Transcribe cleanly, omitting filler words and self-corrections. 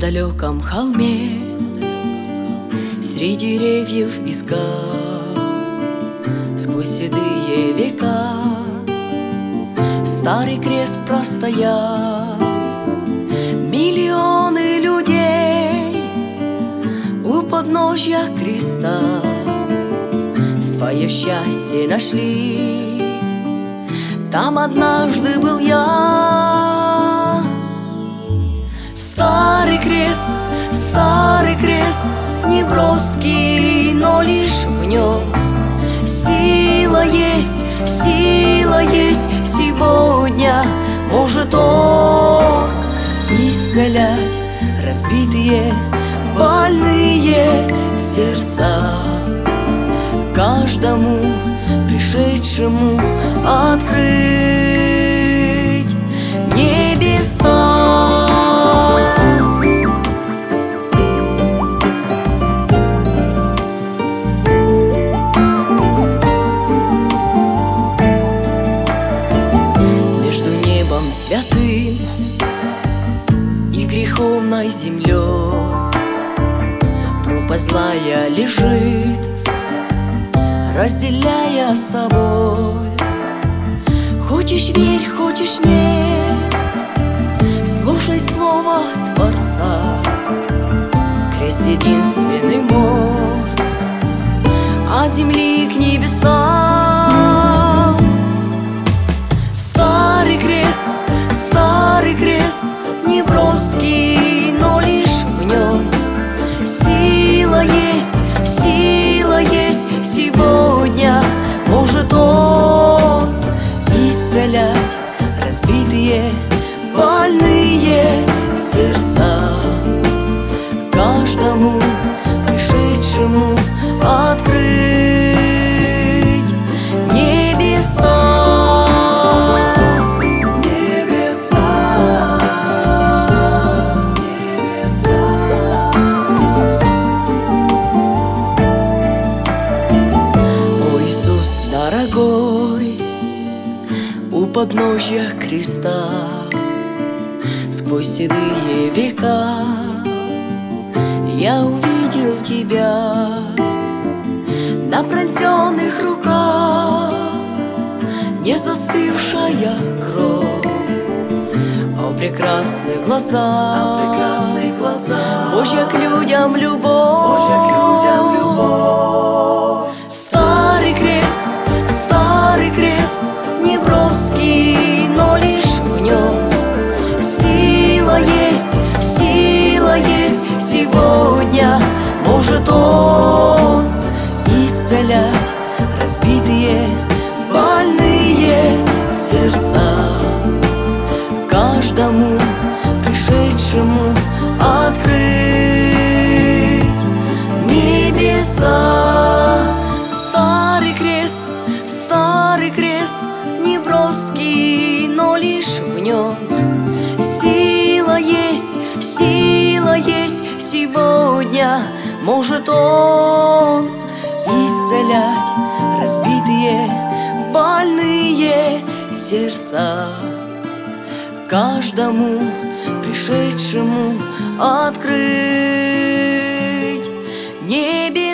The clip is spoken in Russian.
далеком холме среди деревьев и скал, сквозь седые века старый крест простоял. Миллионы людей у подножья креста свое счастье нашли. Там однажды был я. Старый крест, неброский, но лишь в нем сила есть сегодня. Может он исцелять разбитые, больные сердца, каждому пришедшему открыть небеса. Между небом святым и греховной землей пропасть злая лежит, разделяя собой. Хочешь верь, хочешь нет, слушай слово Творца. Крест — единственный мост от земли к небесам. Старый крест, неброский, но лишь в нем сила есть сегодня. Может он исцелять разбитые, больные сердца, каждому пришедшему открыть небеса. Дорогой, у подножья креста сквозь седые века я увидел тебя. На пронзенных руках не застывшая кровь, а у прекрасных глазах Божья к людям любовь. Старый крест, неброский, но лишь в нем сила есть сегодня. Может он исцелять разбитые, больные сердца, каждому пришедшему открыть небеса. Старый крест, неброский, но лишь в нем сила есть сегодня. Может он исцелять разбитые, больные сердца, каждому пришедшему открыть небеса.